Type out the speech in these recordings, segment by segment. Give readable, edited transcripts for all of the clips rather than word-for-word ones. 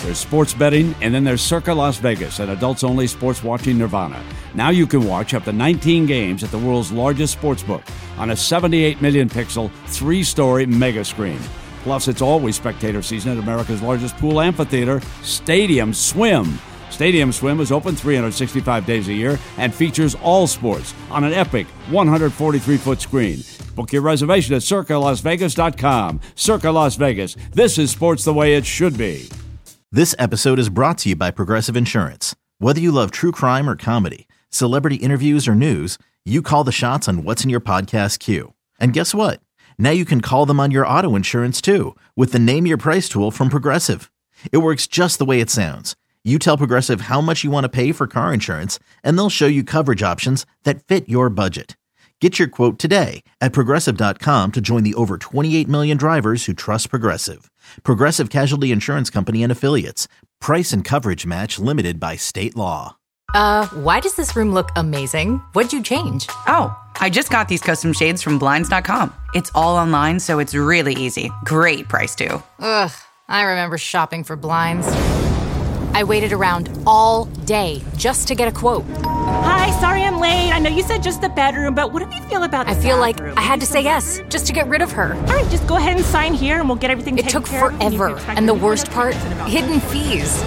There's sports betting, and then there's Circa Las Vegas, an adults-only sports watching nirvana. Now you can watch up to 19 games at the world's largest sportsbook on a 78 million pixel, 3-story mega screen. Plus, it's always spectator season at America's largest pool amphitheater, Stadium Swim. Stadium Swim is open 365 days a year and features all sports on an epic 143-foot screen. Book your reservation at CircaLasVegas.com. Circa Las Vegas. This is sports the way it should be. This episode is brought to you by Progressive Insurance. Whether you love true crime or comedy, celebrity interviews or news, you call the shots on what's in your podcast queue. And guess what? Now you can call them on your auto insurance too with the Name Your Price tool from Progressive. It works just the way it sounds. You tell Progressive how much you want to pay for car insurance, and they'll show you coverage options that fit your budget. Get your quote today at Progressive.com to join the over 28 million drivers who trust Progressive. Progressive Casualty Insurance Company and Affiliates. Price and coverage match limited by state law. Why does this room look amazing? What'd you change? Oh, I just got these custom shades from Blinds.com. It's all online, so it's really easy. Great price, too. Ugh, I remember shopping for blinds. I waited around all day just to get a quote. Hi, sorry I'm late. I know you said just the bedroom, but what do you feel about the I feel bathroom? like I had to say yes just to get rid of her. All right, just go ahead and sign here and we'll get everything It taken took care of. forever. And the worst part, hidden fees.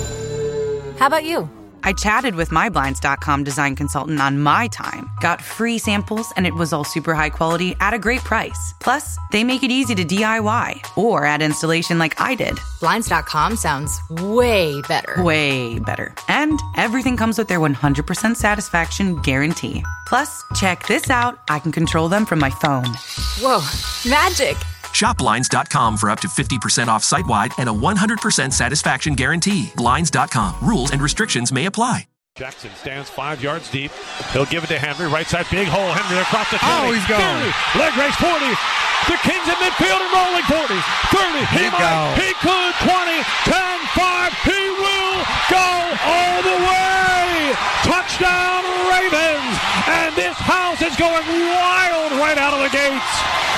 How about you? I chatted with my Blinds.com design consultant on my time, got free samples, and it was all super high quality at a great price. Plus, they make it easy to DIY or add installation like I did. Blinds.com sounds way better. Way better. And everything comes with their 100% satisfaction guarantee. Plus, check this out. I can control them from my phone. Whoa, magic. Shop Blinds.com for up to 50% off site-wide and a 100% satisfaction guarantee. Blinds.com. Rules and restrictions may apply. Jackson stands 5 yards deep. He'll give it to Henry. Right side, big hole. Henry across the 20. Oh, he's gone. 30, leg race 40. The Kings in midfield and rolling 40. 30. He could. 20. 10. 5. He will go all the way. Touchdown Ravens. And this house is going wild right out of the gates.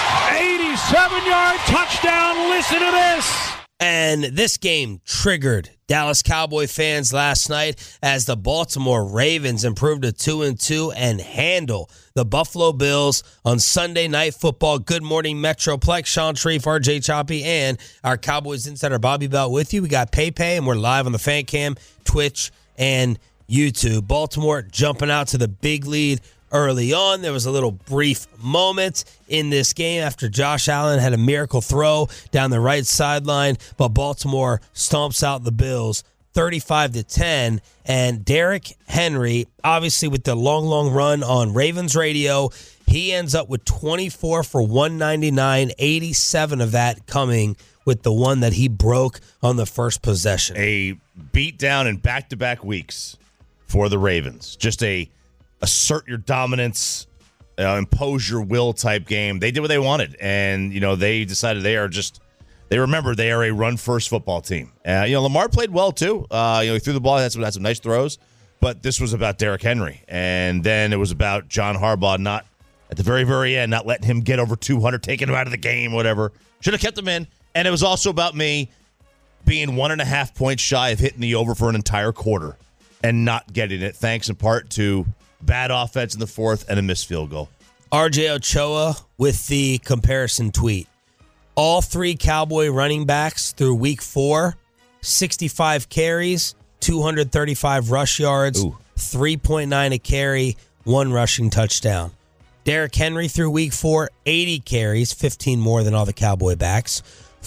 87-yard touchdown. Listen to this. And this game triggered Dallas Cowboy fans last night as the Baltimore Ravens improved to 2-2 and handle the Buffalo Bills on Sunday Night Football. Good morning, Metroplex. Sean Sharif, RJ Choppy, and our Cowboys insider Bobby Belt with you. We got PayPay, and we're live on the Fan Cam, Twitch, and YouTube. Baltimore jumping out to the big lead early on. There was a little brief moment in this game after Josh Allen had a miracle throw down the right sideline, but Baltimore stomps out the Bills 35-10. And Derrick Henry, obviously with the long run on Ravens radio, he ends up with 24 for 199, 87 of that coming with the one that he broke on the first possession. A beatdown in back-to-back weeks for the Ravens. Just a assert your dominance, impose your will type game. They did what they wanted, and they decided they remember they are a run-first football team. Lamar played well too. He threw the ball, had some nice throws, but this was about Derrick Henry, and then it was about John Harbaugh not at the very, very end, not letting him get over 200, taking him out of the game, whatever. Should have kept him in, and it was also about me being 1.5 points shy of hitting the over for an entire quarter and not getting it, thanks in part to bad offense in the fourth and a missed field goal. RJ Ochoa with the comparison tweet. All three Cowboy running backs through week 4, 65 carries, 235 rush yards, 3.9 a carry, 1 rushing touchdown. Derrick Henry through week 4, 80 carries, 15 more than all the Cowboy backs,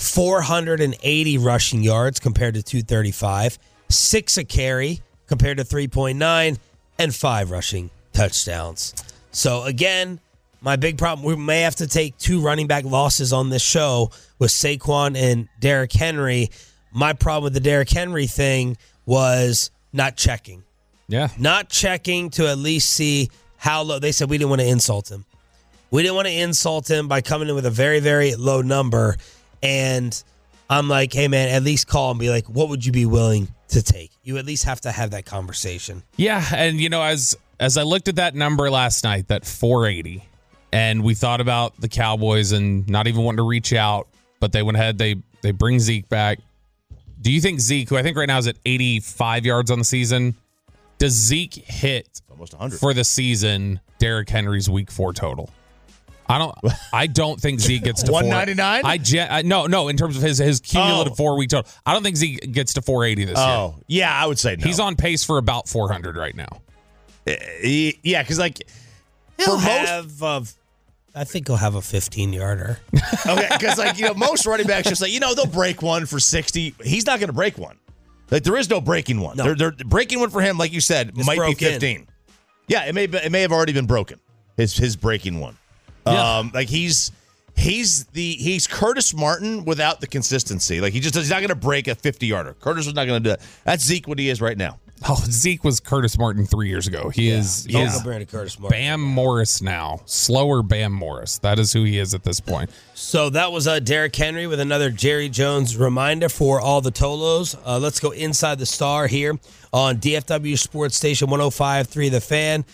480 rushing yards compared to 235, 6 a carry compared to 3.9, and 5 rushing touchdowns. So again, my big problem, we may have to take 2 running back losses on this show with Saquon and Derrick Henry. My problem with the Derrick Henry thing was not checking. Yeah. Not checking to at least see how low. They said we didn't want to insult him. We didn't want to insult him by coming in with a very, very low number. And I'm like, hey, man, at least call and be like, what would you be willing to take? You at least have to have that conversation. Yeah, and as I looked at that number last night, that 480, and we thought about the Cowboys and not even wanting to reach out, but they went ahead, they bring Zeke back. Do you think Zeke, who I think right now is at 85 yards on the season, does Zeke hit almost 100 for the season Derrick Henry's week 4 total? I don't think Zeke gets to 199. No. In terms of his cumulative 4-week total, I don't think Zeke gets to 480 this year. Oh, yeah, I would say no. He's on pace for about 400 right now. Yeah, because like he'll have. I think he'll have a 15-yarder. Okay, because most running backs just they'll break one for 60. He's not going to break one. Like there is no breaking one. No. They're breaking one for him, like you said, It's might be 15. in. Yeah, it may have already been broken. His breaking one. Yeah. He's Curtis Martin without the consistency. Like he's not going to break a 50-yarder. Curtis is not going to do that. That's Zeke what he is right now. Oh, Zeke was Curtis Martin 3 years ago. He is Curtis Martin. Bam Morris now. Slower Bam Morris. That is who he is at this point. So that was Derrick Henry with another Jerry Jones reminder for all the Tolos. Let's go inside the star here on DFW Sports Station 105.3 The Fan.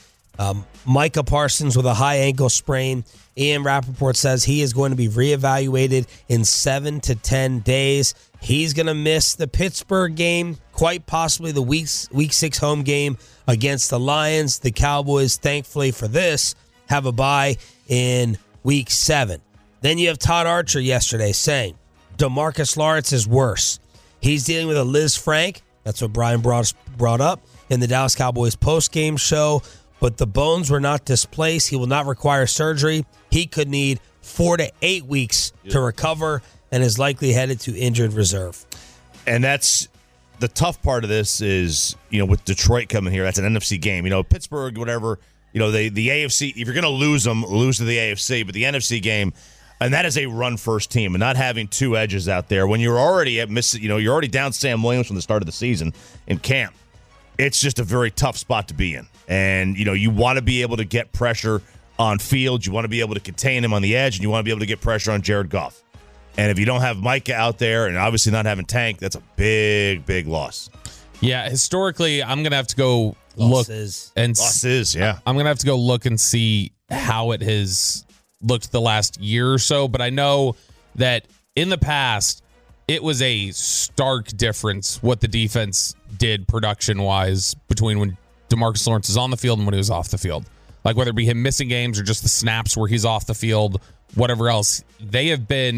Micah Parsons with a high ankle sprain. Ian Rappaport says he is going to be reevaluated in 7 to 10 days. He's going to miss the Pittsburgh game, quite possibly the Week 6 home game against the Lions. The Cowboys, thankfully for this, have a bye in Week 7. Then you have Todd Archer yesterday saying DeMarcus Lawrence is worse. He's dealing with a Liz Frank. That's what Brian brought up in the Dallas Cowboys postgame show. But the bones were not displaced. He will not require surgery. He could need 4 to 8 weeks to recover and is likely headed to injured reserve. And that's the tough part of this is, with Detroit coming here, that's an NFC game. Pittsburgh, whatever, the AFC, if you're going to lose them, lose to the AFC, but the NFC game, and that is a run-first team. And not having two edges out there, when you're already you're already down Sam Williams from the start of the season in camp, it's just a very tough spot to be in. And, you want to be able to get pressure on field. You want to be able to contain him on the edge, and you want to be able to get pressure on Jared Goff. And if you don't have Micah out there and obviously not having Tank, that's a big, big loss. Yeah, historically, I'm going to have to go Losses. look. Losses, yeah. I'm going to have to go look and see how it has looked the last year or so. But I know that in the past, it was a stark difference what the defense did production-wise between when DeMarcus Lawrence is on the field and when he was off the field. Like whether it be him missing games or just the snaps where he's off the field, whatever else. They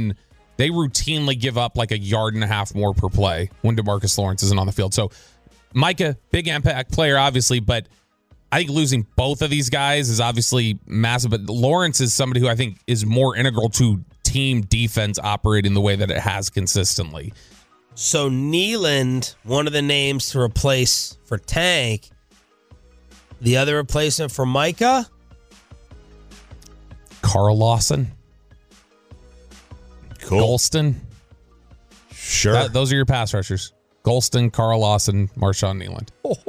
routinely give up like 1.5 yards more per play when DeMarcus Lawrence isn't on the field. So Micah, big impact player, obviously, but I think losing both of these guys is obviously massive. But Lawrence is somebody who I think is more integral to team defense operating the way that it has consistently. So Nealand, one of the names to replace for Tank. The other replacement for Micah? Carl Lawson. Cool. Golston. Sure. Those are your pass rushers. Golston, Carl Lawson, Marshawn Nealand.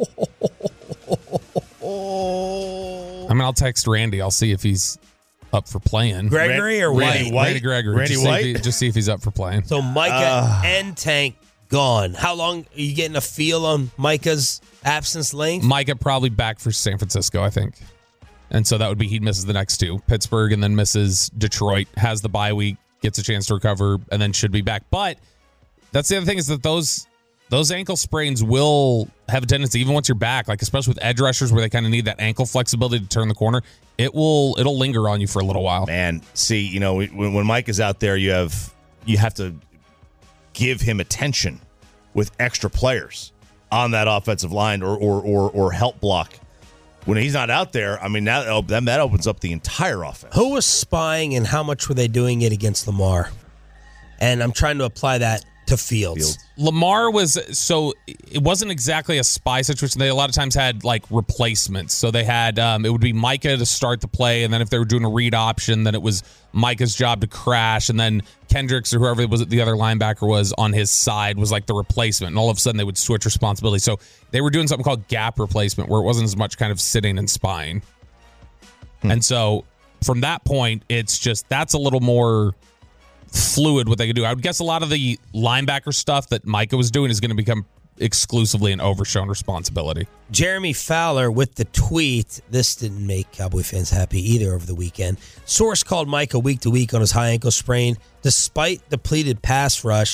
I'll text Randy. I'll see if he's up for playing. Gregory or White? Randy Gregory. Randy White? Just see if he's up for playing. So Micah and Tank gone. How long are you getting a feel on Micah's absence length? Micah probably back for San Francisco, I think. And so that would be he misses the next two. Pittsburgh and then misses Detroit, has the bye week, gets a chance to recover, and then should be back. But that's the other thing is that those ankle sprains will have a tendency, even once you're back, like especially with edge rushers where they kind of need that ankle flexibility to turn the corner, it'll linger on you for a little while. Man, see, when Mike is out there, you have to give him attention with extra players on that offensive line or help block. When he's not out there, I mean, that opens up the entire offense. Who was spying and how much were they doing it against Lamar? And I'm trying to apply that to Fields. Lamar it wasn't exactly a spy situation. They a lot of times had like replacements. So they had, it would be Micah to start the play. And then if they were doing a read option, then it was Micah's job to crash. And then Kendricks or whoever was the other linebacker was on his side was like the replacement. And all of a sudden they would switch responsibility. So they were doing something called gap replacement where it wasn't as much kind of sitting and spying. And so from that point, it's just, that's a little more fluid what they could do. I would guess a lot of the linebacker stuff that Micah was doing is going to become exclusively an overshown responsibility. Jeremy Fowler with the tweet. This didn't make Cowboy fans happy either over the weekend. Source called Micah week to week on his high ankle sprain. Despite depleted pass rush,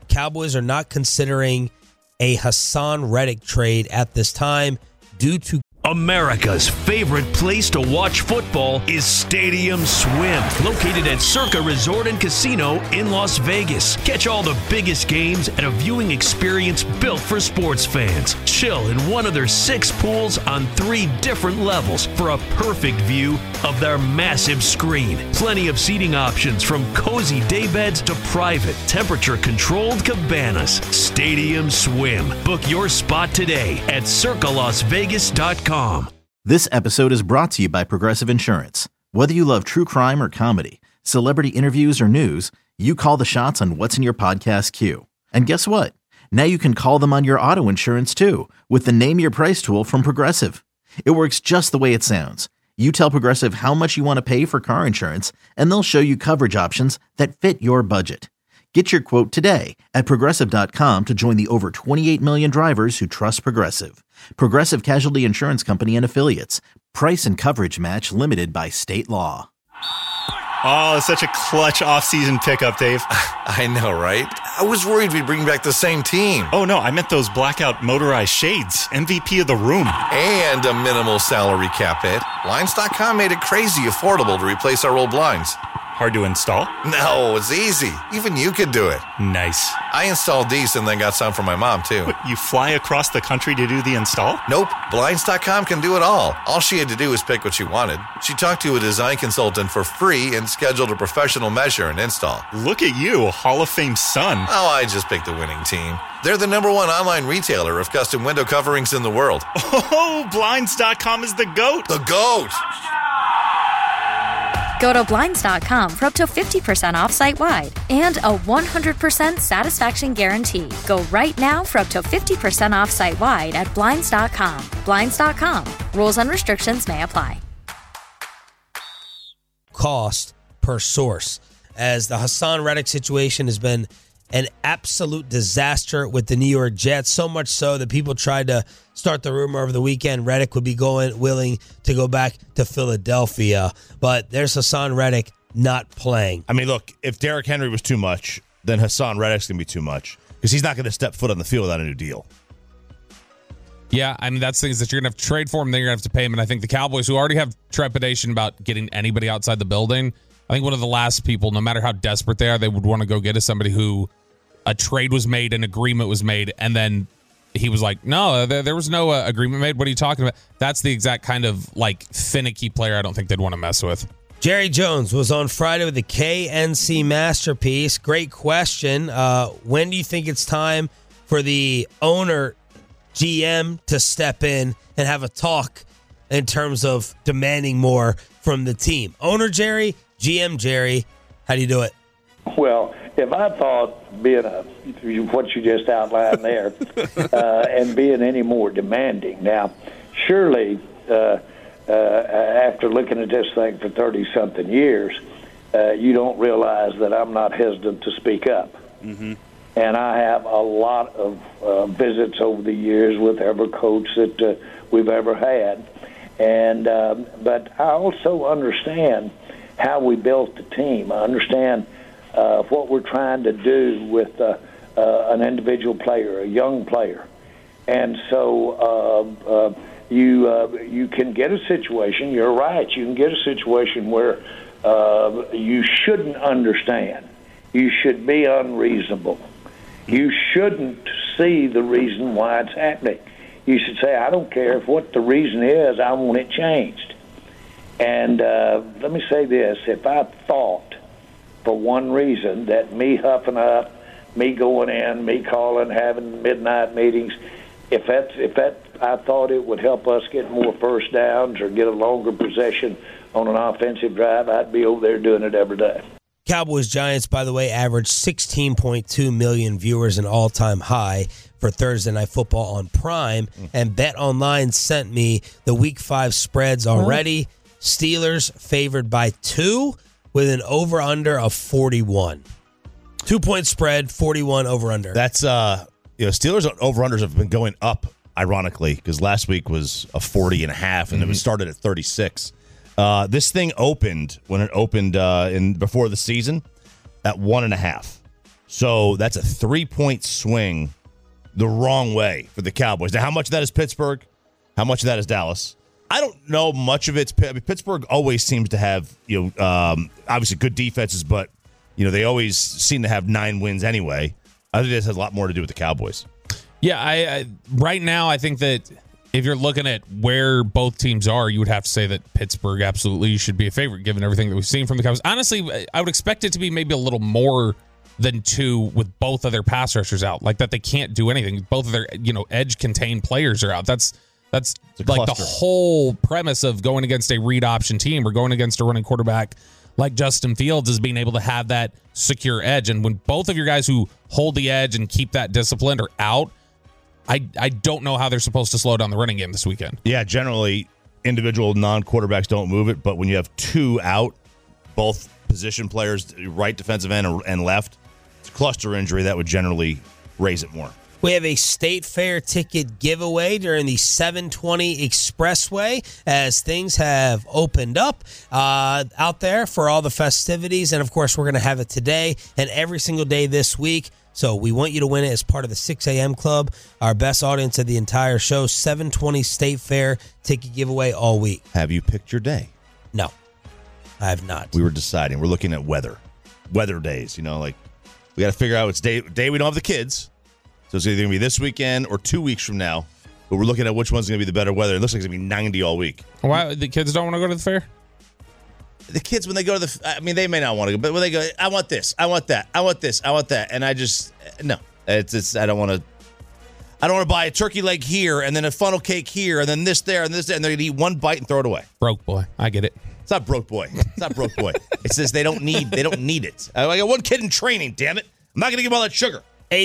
Cowboys are not considering a Hassan Reddick trade at this time due to America's favorite place to watch football is Stadium Swim, located at Circa Resort and Casino in Las Vegas. Catch all the biggest games at a viewing experience built for sports fans. Chill in one of their 6 pools on 3 different levels for a perfect view of their massive screen. Plenty of seating options from cozy daybeds to private, temperature-controlled cabanas. Stadium Swim. Book your spot today at circalasvegas.com. This episode is brought to you by Progressive Insurance. Whether you love true crime or comedy, celebrity interviews or news, you call the shots on what's in your podcast queue. And guess what? Now you can call them on your auto insurance too with the Name Your Price tool from Progressive. It works just the way it sounds. You tell Progressive how much you want to pay for car insurance, and they'll show you coverage options that fit your budget. Get your quote today at Progressive.com to join the over 28 million drivers who trust Progressive. Progressive Casualty Insurance Company and Affiliates. Price and coverage match limited by state law. Oh, it's such a clutch off-season pickup, Dave. I know, right? I was worried we'd bring back the same team. Oh, no, I meant those blackout motorized shades. MVP of the room. And a minimal salary cap hit. Blinds.com made it crazy affordable to replace our old blinds. Hard to install? No, it's easy. Even you could do it. Nice. I installed these and then got some for my mom, too. What, you fly across the country to do the install? Nope. Blinds.com can do it all. All she had to do was pick what she wanted. She talked to a design consultant for free and scheduled a professional measure and install. Look at you, Hall of Fame son. Oh, I just picked the winning team. They're the #1 online retailer of custom window coverings in the world. Oh, Blinds.com is the GOAT. The GOAT! Go to Blinds.com for up to 50% off site-wide and a 100% satisfaction guarantee. Go right now for up to 50% off site-wide at Blinds.com. Blinds.com. Rules and restrictions may apply. cost per source, as the Hassan Reddick situation has been an absolute disaster with the New York Jets, so much so that people tried to start the rumor over the weekend Reddick would be willing to go back to Philadelphia. But there's Hassan Reddick not playing. I mean, look, if Derrick Henry was too much, then Hassan Reddick's going to be too much because he's not going to step foot on the field without a new deal. Yeah, I mean, that's things that you're going to have to trade for him, then you're going to have to pay him. And I think the Cowboys, who already have trepidation about getting anybody outside the building, I think one of the last people, no matter how desperate they are, they would want to go get is somebody who a trade was made, an agreement was made, and then he was like, no, there was no agreement made. What are you talking about? That's the exact kind of like finicky player I don't think they'd want to mess with. Jerry Jones was on Friday with the KNC Masterpiece. Great question. When do you think it's time for the owner, GM, to step in and have a talk in terms of demanding more from the team? Owner Jerry, GM Jerry, how do you do it? Well, if I thought being what you just outlined there and being any more demanding, now, surely after looking at this thing for 30-something years, you don't realize that I'm not hesitant to speak up. Mm-hmm. And I have a lot of visits over the years with every coach that we've ever had. And but I also understand how we built the team. I understand what we're trying to do with an individual player, a young player. And so you can get a situation, you're right, you can get a situation where you shouldn't understand. You should be unreasonable. You shouldn't see the reason why it's happening. You should say, I don't care if what the reason is, I want it changed. And let me say this, if I thought for one reason that me huffing up, me going in, me calling, having midnight meetings, if I thought it would help us get more first downs or get a longer possession on an offensive drive, I'd be over there doing it every day. Cowboys-Giants, by the way, averaged 16.2 million viewers, an all-time high for Thursday Night Football on Prime. And BetOnline sent me the Week 5 spreads already. Steelers favored by 2 with an over-under of 41. 2-point spread, 41 over-under. That's, Steelers over-unders have been going up, ironically, because last week was a 40.5, and it was started at 36. This thing opened when it opened before the season at 1.5. So that's a 3-point swing the wrong way for the Cowboys. Now, how much of that is Pittsburgh? How much of that is Dallas? I don't know much of it. Pittsburgh always seems to have, obviously good defenses, but, they always seem to have 9 wins anyway. I think this has a lot more to do with the Cowboys. Yeah, I right now I think that if you're looking at where both teams are, you would have to say that Pittsburgh absolutely should be a favorite given everything that we've seen from the Cowboys. Honestly, I would expect it to be maybe a little more than 2 with both of their pass rushers out. Like that they can't do anything. Both of their, edge-contained players are out. That's like the whole premise of going against a read option team or going against a running quarterback like Justin Fields is being able to have that secure edge. And when both of your guys who hold the edge and keep that disciplined are out, I don't know how they're supposed to slow down the running game this weekend. Yeah, generally, individual non-quarterbacks don't move it, but when you have 2 out, both position players, right defensive end and left, it's a cluster injury that would generally raise it more. We have a State Fair ticket giveaway during the 720 Expressway as things have opened up out there for all the festivities. And, of course, we're going to have it today and every single day this week. So we want you to win it as part of the 6 a.m. Club, our best audience of the entire show. 720 State Fair ticket giveaway all week. Have you picked your day? No, I have not. We were deciding. We're looking at weather days. We got to figure out it's day we don't have the kids. So it's either going to be this weekend or 2 weeks from now. But we're looking at which one's going to be the better weather. It looks like it's going to be 90 all week. Why the kids don't want to go to the fair? The kids, when they go to they may not want to go, but when they go, I want this, I want that, I want this, I want that. And I just, no. It's I don't want to buy a turkey leg here and then a funnel cake here and then this there and this there. And they're going to eat one bite and throw it away. Broke boy. I get it. It's not broke boy. It's not broke boy. It says they don't need it. I got one kid in training, damn it. I'm not going to give all that sugar.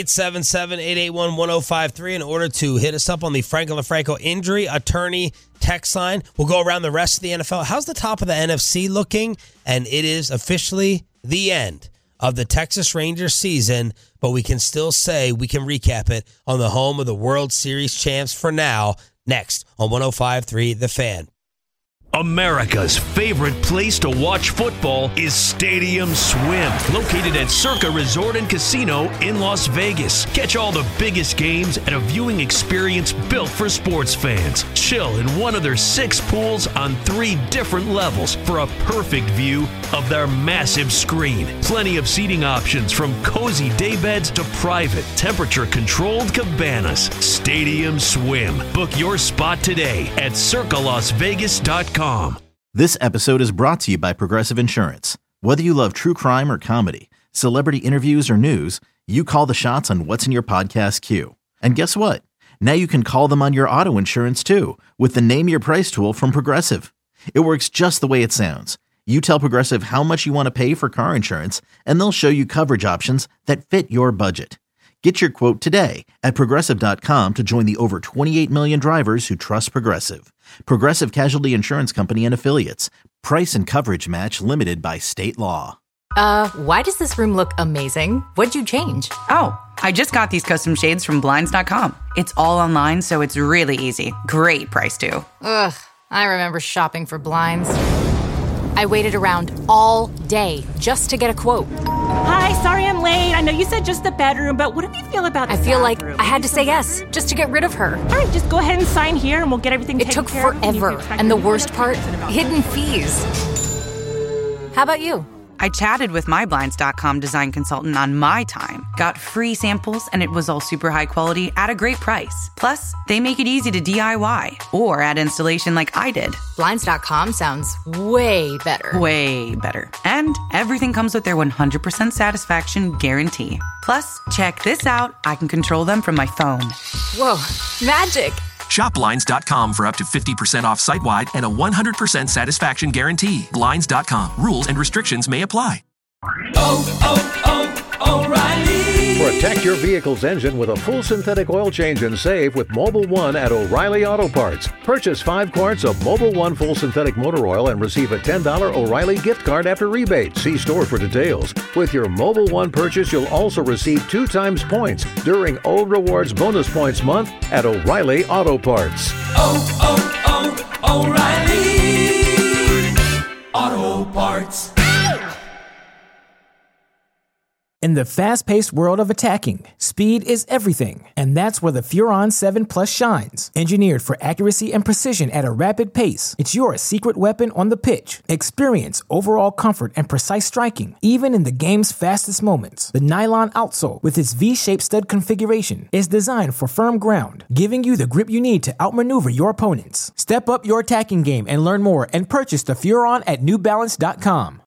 877-881-1053 in order to hit us up on the Franklin LaFranco injury attorney text line. We'll go around the rest of the NFL. How's the top of the NFC looking? And it is officially the end of the Texas Rangers season, but we can still say we can recap it on the home of the World Series champs for now. Next on 105.3 The Fan. America's favorite place to watch football is Stadium Swim, located at Circa Resort and Casino in Las Vegas. Catch all the biggest games at a viewing experience built for sports fans. Chill in one of their 6 pools on 3 different levels for a perfect view of their massive screen. Plenty of seating options from cozy daybeds to private, temperature-controlled cabanas. Stadium Swim. Book your spot today at circalasvegas.com. This episode is brought to you by Progressive Insurance. Whether you love true crime or comedy, celebrity interviews or news, you call the shots on what's in your podcast queue. And guess what? Now you can call them on your auto insurance too with the Name Your Price tool from Progressive. It works just the way it sounds. You tell Progressive how much you want to pay for car insurance, and they'll show you coverage options that fit your budget. Get your quote today at Progressive.com to join the over 28 million drivers who trust Progressive. Progressive Casualty Insurance Company and Affiliates. Price and coverage match limited by state law. Why does this room look amazing? What'd you change? Oh, I just got these custom shades from Blinds.com. It's all online, so it's really easy. Great price, too. Ugh, I remember shopping for blinds. I waited around all day just to get a quote. Hi, sorry I'm late. I know you said just the bedroom, but what do you feel about the I feel bathroom? like I had to say yes just to get rid of her. All right, just go ahead and sign here and we'll get everything taken care of. It took forever. And the worst part, hidden fees. How about you? I chatted with my Blinds.com design consultant on my time, got free samples, and it was all super high quality at a great price. Plus, they make it easy to DIY or add installation like I did. Blinds.com sounds way better. Way better. And everything comes with their 100% satisfaction guarantee. Plus, check this out. I can control them from my phone. Whoa, magic. Shop Blinds.com for up to 50% off site-wide and a 100% satisfaction guarantee. Blinds.com. Rules and restrictions may apply. O'Reilly. Protect your vehicle's engine with a full synthetic oil change and save with Mobil 1 at O'Reilly Auto Parts. Purchase 5 quarts of Mobil 1 full synthetic motor oil and receive a $10 O'Reilly gift card after rebate. See store for details. With your Mobil 1 purchase, you'll also receive 2 times points during O Rewards Bonus Points Month at O'Reilly Auto Parts. O'Reilly Auto Parts. In the fast-paced world of attacking, speed is everything, and that's where the Furon 7 Plus shines. Engineered for accuracy and precision at a rapid pace, it's your secret weapon on the pitch. Experience overall comfort and precise striking, even in the game's fastest moments. The nylon outsole, with its V-shaped stud configuration, is designed for firm ground, giving you the grip you need to outmaneuver your opponents. Step up your attacking game and learn more and purchase the Furon at NewBalance.com.